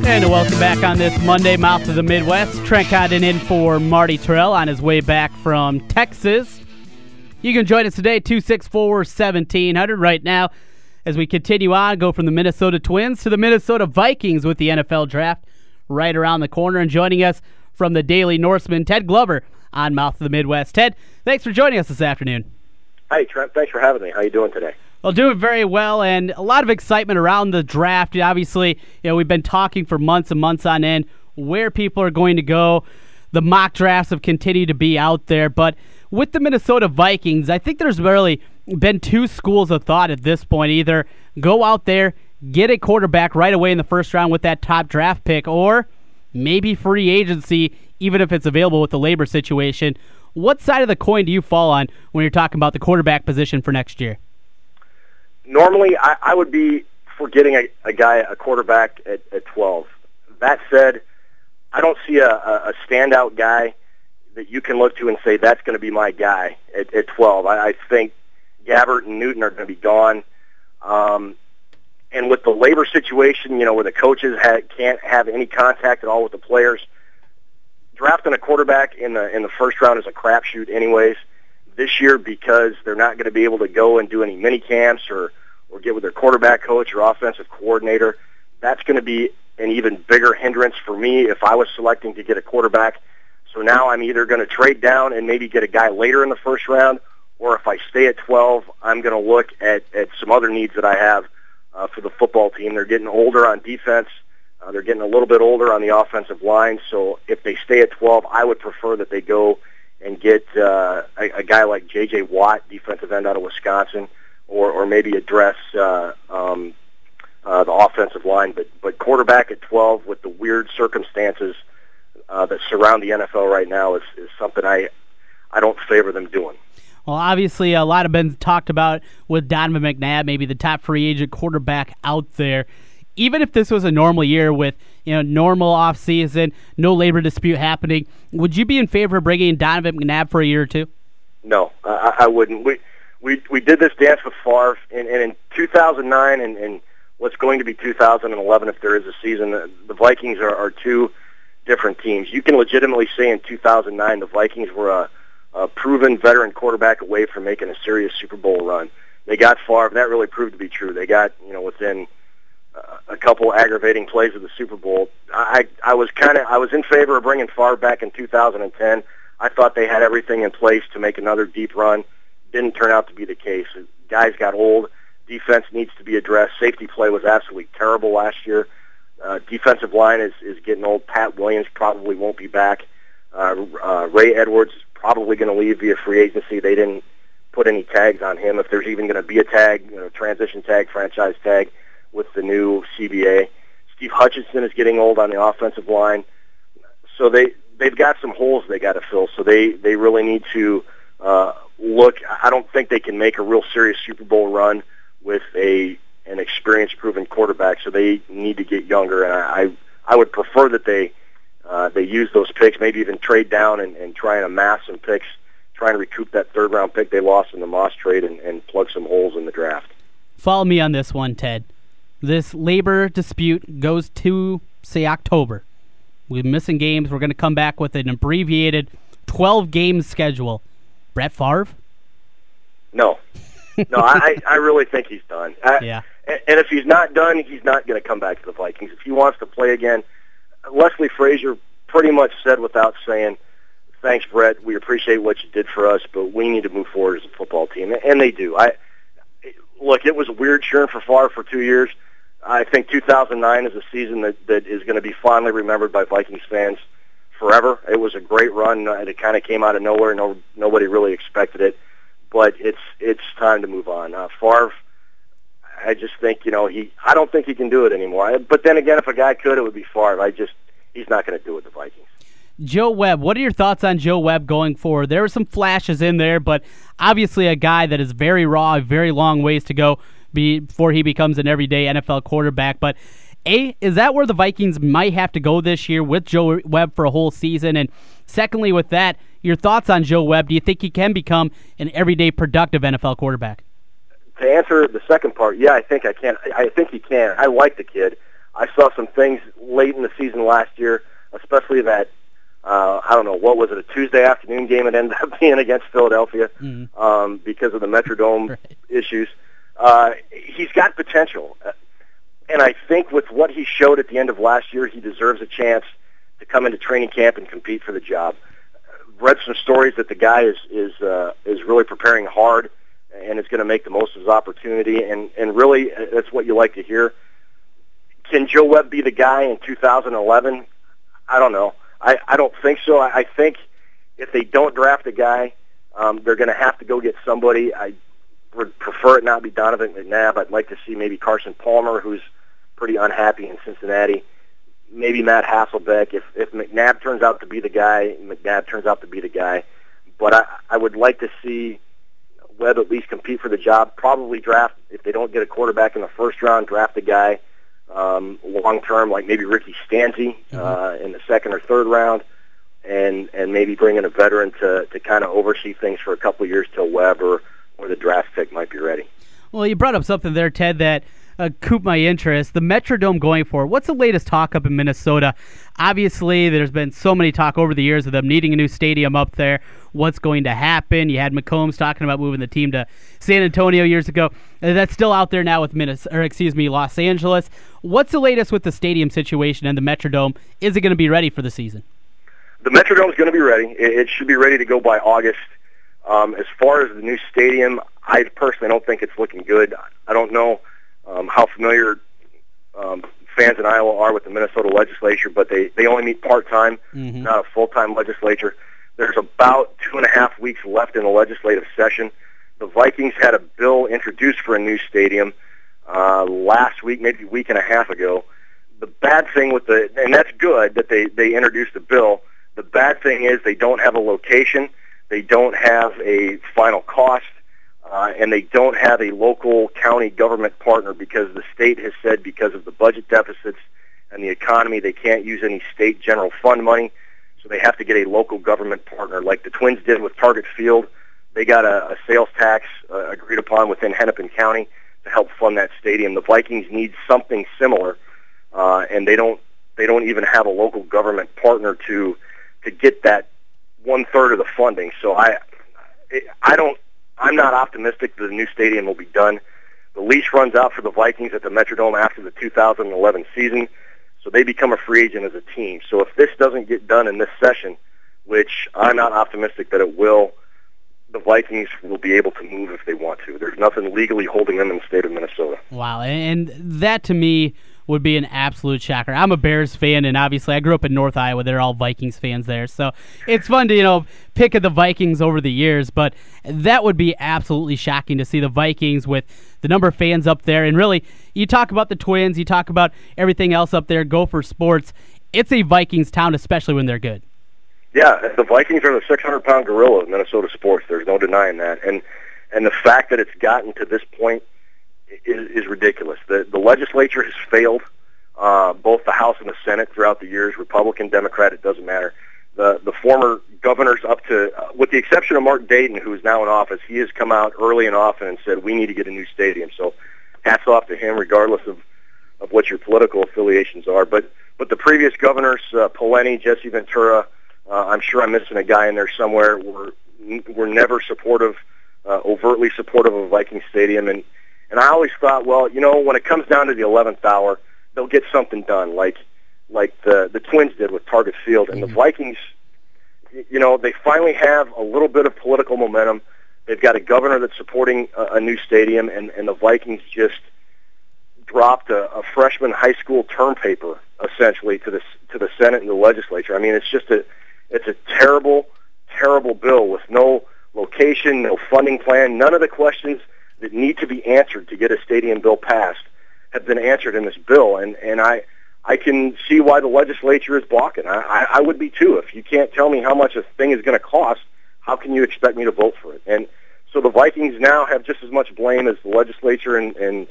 And welcome back on this Monday, Mouth of the Midwest. Trent Condon in for Marty Terrell on his way back from Texas. You can join us today, 264-1700 right now, as we continue on, go from the Minnesota Twins to the Minnesota Vikings with the NFL Draft right around the corner. And joining us from the Daily Norseman, Ted Glover on Mouth of the Midwest. Ted, thanks for joining us this afternoon. Hey, Trent, thanks for having me. How you doing today? Well, doing very well, and a lot of excitement around the draft. Obviously, we've been talking for months and months on end where people are going to go. The mock drafts have continued to be out there, but with the Minnesota Vikings, I think there's really been two schools of thought at this point. Either go out there, get a quarterback right away in the first round with that top draft pick, or maybe free agency, even if it's available with the labor situation. What side of the coin do you fall on when you're talking about the quarterback position for next year? Normally, I would be for getting a quarterback at 12. That said, I don't see a standout guy that you can look to and say that's going to be my guy at 12. I think Gabbert and Newton are going to be gone. And with the labor situation, where the coaches can't have any contact at all with the players, drafting a quarterback in the first round is a crapshoot anyways. This year, because they're not going to be able to go and do any mini camps or get with their quarterback coach or offensive coordinator, that's going to be an even bigger hindrance for me if I was selecting to get a quarterback. So now I'm either going to trade down and maybe get a guy later in the first round, or if I stay at 12, I'm going to look at some other needs that I have for the football team. They're getting older on defense. They're getting a little bit older on the offensive line. So if they stay at 12, I would prefer that they go and get a guy like J.J. Watt, defensive end out of Wisconsin, or maybe address the offensive line. But quarterback at 12 with the weird circumstances that surround the NFL right now is something I don't favor them doing. Well, obviously, a lot have been talked about with Donovan McNabb, maybe the top free agent quarterback out there. Even if this was a normal year with normal offseason, no labor dispute happening, would you be in favor of bringing in Donovan McNabb for a year or two? No, I wouldn't. We did this dance with Favre, and in 2009 and what's going to be 2011, if there is a season, the Vikings are two different teams. You can legitimately say in 2009 the Vikings were a proven veteran quarterback away from making a serious Super Bowl run. They got Favre. That really proved to be true. They got within a couple aggravating plays of the Super Bowl. I was in favor of bringing Favre back in 2010. I thought they had everything in place to make another deep run. Didn't turn out to be the case. Guys got old. Defense needs to be addressed. Safety play was absolutely terrible last year. Defensive line is getting old. Pat Williams probably won't be back. Ray Edwards is probably going to leave via free agency. They didn't put any tags on him. If there's even going to be a tag, transition tag, franchise tag, with the new CBA. Steve Hutchinson is getting old on the offensive line. So they've got some holes they got to fill. So they really need to look. I don't think they can make a real serious Super Bowl run with an experienced, proven quarterback. So they need to get younger. And I would prefer that they use those picks, maybe even trade down and try and amass some picks, trying to recoup that third-round pick they lost in the Moss trade and plug some holes in the draft. Follow me on this one, Ted. This labor dispute goes to, say, October. We're missing games. We're going to come back with an abbreviated 12-game schedule. Brett Favre? No. I really think he's done. Yeah. And if he's not done, he's not going to come back to the Vikings. If he wants to play again, Leslie Frazier pretty much said without saying, thanks, Brett, we appreciate what you did for us, but we need to move forward as a football team. And they do. Look, it was weird cheering for Favre for 2 years. I think 2009 is a season that is going to be fondly remembered by Vikings fans forever. It was a great run, and it kind of came out of nowhere. Nobody really expected it, but it's time to move on. Favre, I just think I don't think he can do it anymore. But then again, if a guy could, it would be Favre. He's not going to do it with the Vikings. Joe Webb, what are your thoughts on Joe Webb going forward? There were some flashes in there, but obviously a guy that is very raw, very long ways to go before he becomes an everyday NFL quarterback. But is that where the Vikings might have to go this year with Joe Webb for a whole season? And secondly, with that, your thoughts on Joe Webb? Do you think he can become an everyday productive NFL quarterback? To answer the second part, yeah, I think I can. I think he can. I like the kid. I saw some things late in the season last year, especially that, I don't know, what was it, a Tuesday afternoon game it ended up being against Philadelphia because of the Metrodome issues. He's got potential. And I think with what he showed at the end of last year, he deserves a chance to come into training camp and compete for the job. Read some stories that the guy is really preparing hard and is going to make the most of his opportunity. And really, that's what you like to hear. Can Joe Webb be the guy in 2011? I don't know. I don't think so. I think if they don't draft a guy, they're going to have to go get somebody. I would prefer it not be Donovan McNabb. I'd like to see maybe Carson Palmer, who's pretty unhappy in Cincinnati. Maybe Matt Hasselbeck. If McNabb turns out to be the guy, McNabb turns out to be the guy. But I would like to see Webb at least compete for the job. Probably draft, if they don't get a quarterback in the first round, draft a guy long-term, like maybe Ricky Stanzi in the second or third round, and maybe bring in a veteran to kind of oversee things for a couple of years till Webb or the draft pick might be ready. Well, you brought up something there, Ted, that couped my interest. The Metrodome going for it. What's the latest talk up in Minnesota? Obviously, there's been so many talk over the years of them needing a new stadium up there. What's going to happen? You had McCombs talking about moving the team to San Antonio years ago. That's still out there now with Los Angeles. What's the latest with the stadium situation and the Metrodome? Is it going to be ready for the season? The Metrodome is going to be ready. It should be ready to go by August. As far as the new stadium, I personally don't think it's looking good. I don't know how familiar fans in Iowa are with the Minnesota legislature, but they only meet part-time, not a full-time legislature. There's about 2.5 weeks left in the legislative session. The Vikings had a bill introduced for a new stadium last week, maybe a week and a half ago. The bad thing and that's good that they introduced a bill. The bad thing is they don't have a location, they don't have a final cost, and they don't have a local county government partner because the state has said because of the budget deficits and the economy, they can't use any state general fund money, so they have to get a local government partner like the Twins did with Target Field. They got a sales tax agreed upon within Hennepin County to help fund that stadium. The Vikings need something similar, and they don't even have a local government partner to get that 1/3 of the funding. So I'm not optimistic that the new stadium will be done. The lease runs out for the Vikings at the Metrodome after the 2011 season, so they become a free agent as a team. So if this doesn't get done in this session, which I'm not optimistic that it will, the Vikings will be able to move if they want to. There's nothing legally holding them in the state of Minnesota. Wow, and that to me would be an absolute shocker. I'm a Bears fan, and obviously I grew up in North Iowa. They're all Vikings fans there, so it's fun to pick at the Vikings over the years, but that would be absolutely shocking to see the Vikings with the number of fans up there. And really, you talk about the Twins, you talk about everything else up there, Gopher sports. It's a Vikings town, especially when they're good. Yeah, the Vikings are the 600-pound gorilla of Minnesota sports. There's no denying that. And the fact that it's gotten to this point is ridiculous. The legislature has failed, both the House and the Senate throughout the years, Republican, Democrat, it doesn't matter. The former governors up to, with the exception of Mark Dayton, who is now in office, he has come out early and often and said, we need to get a new stadium. So hats off to him, regardless of what your political affiliations are. But the previous governors, Pawlenty, Jesse Ventura, I'm sure I'm missing a guy in there somewhere, were never supportive, overtly supportive of a Viking stadium. And I always thought, well, when it comes down to the 11th hour, they'll get something done, like the Twins did with Target Field. And the Vikings, they finally have a little bit of political momentum. They've got a governor that's supporting a new stadium, and the Vikings just dropped a freshman high school term paper, essentially, to the Senate and the legislature. I mean, it's a terrible, terrible bill with no location, no funding plan. None of the questions that need to be answered to get a stadium bill passed have been answered in this bill, and I can see why the legislature is balking. I would be too. If you can't tell me how much a thing is going to cost, how can you expect me to vote for it? And so the Vikings now have just as much blame as the legislature and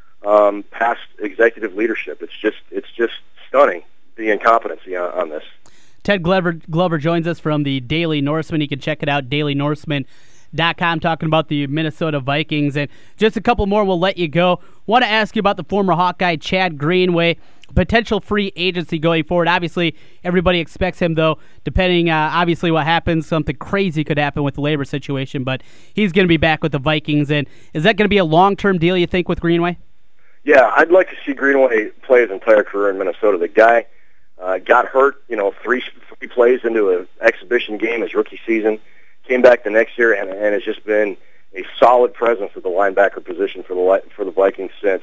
past executive leadership. It's just stunning, the incompetency on this. Ted Glover joins us from the Daily Norseman. You can check it out, dailynorseman.com. VolQuest.com talking about the Minnesota Vikings. And just a couple more, we'll let you go. Want to ask you about the former Hawkeye, Chad Greenway, potential free agency going forward. Obviously, everybody expects him, though, depending, obviously, what happens. Something crazy could happen with the labor situation, but he's going to be back with the Vikings. And is that going to be a long-term deal, you think, with Greenway? Yeah, I'd like to see Greenway play his entire career in Minnesota. The guy got hurt, three plays into an exhibition game his rookie season, came back the next year, and has just been a solid presence at the linebacker position for the Vikings since.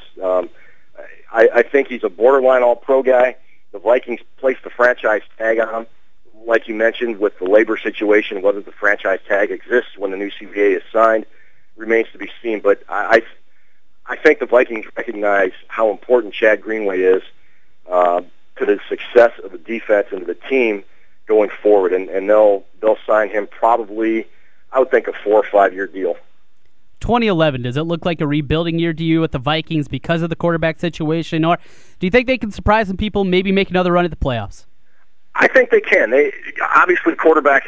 I think he's a borderline all-pro guy. The Vikings placed the franchise tag on him, like you mentioned, with the labor situation. Whether the franchise tag exists when the new CBA is signed remains to be seen. But I think the Vikings recognize how important Chad Greenway is to the success of the defense and to the team going forward, and they'll sign him probably, I would think, a 4 or 5 year deal. 2011, does it look like a rebuilding year to you with the Vikings because of the quarterback situation, or do you think they can surprise some people, maybe make another run at the playoffs? I think they can. They obviously quarterback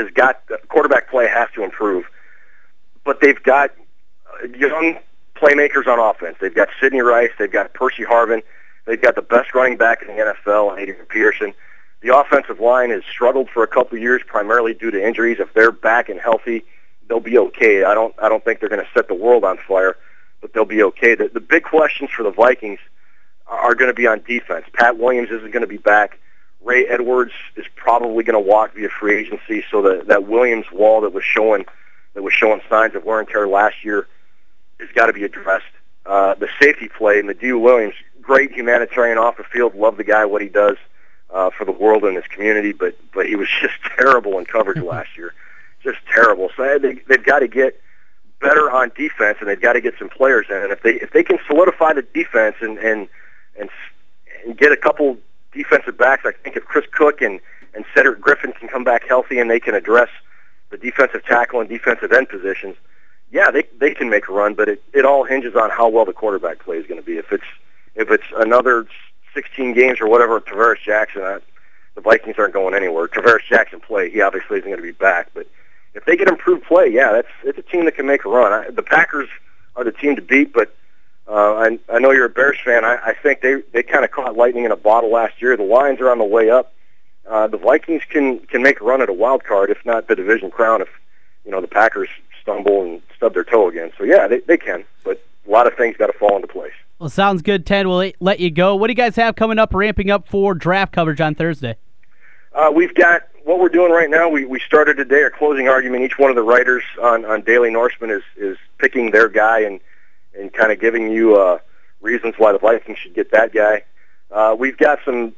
play has to improve, but they've got young playmakers on offense. They've got Sidney Rice, they've got Percy Harvin, they've got the best running back in the NFL, Adrian Peterson. The offensive line has struggled for a couple of years, primarily due to injuries. If they're back and healthy, they'll be okay. I don't think they're going to set the world on fire, but they'll be okay. The big questions for the Vikings are going to be on defense. Pat Williams isn't going to be back. Ray Edwards is probably going to walk via free agency, so that Williams wall that was showing signs of wear and tear last year has got to be addressed. The safety play, Madieu Williams, great humanitarian off the field. Love the guy, what he does for the world and his community, but he was just terrible in coverage last year. Just terrible. So they've got to get better on defense, and they've got to get some players in. And if they can solidify the defense and get a couple defensive backs, I think if Chris Cook and Cedric Griffin can come back healthy and they can address the defensive tackle and defensive end positions, yeah, they can make a run. But it all hinges on how well the quarterback play is going to be. If it's another 16 games or whatever, Tavares Jackson, the Vikings aren't going anywhere. Tavares Jackson play, he obviously isn't going to be back, but if they get improved play, yeah, it's a team that can make a run. The Packers are the team to beat, but I know you're a Bears fan. I think they kind of caught lightning in a bottle last year. The Lions are on the way up. The Vikings can make a run at a wild card, if not the division crown, if the Packers stumble and stub their toe again. So yeah, they can, but a lot of things got to fall into place. Well, sounds good, Ted. We'll let you go. What do you guys have coming up, ramping up for draft coverage on Thursday? We've got what we're doing right now. We started today our closing argument. Each one of the writers on Daily Norseman is picking their guy and kind of giving you reasons why the Vikings should get that guy. We've got some.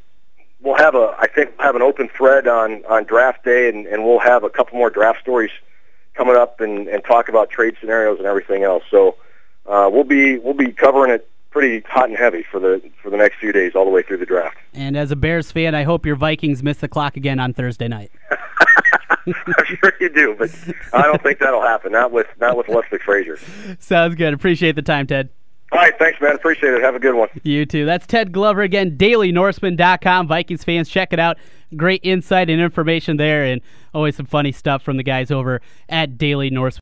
I think we'll have an open thread on draft day, and we'll have a couple more draft stories coming up and talk about trade scenarios and everything else. So we'll be covering it pretty hot and heavy for the next few days, all the way through the draft. And as a Bears fan, I hope your Vikings miss the clock again on Thursday night. I'm sure you do, but I don't think that'll happen. Not with Leslie Frazier. Sounds good. Appreciate the time, Ted. All right, thanks, man. Appreciate it. Have a good one. You too. That's Ted Glover again, DailyNorseman.com. Vikings fans, check it out. Great insight and information there, and always some funny stuff from the guys over at Daily Norseman.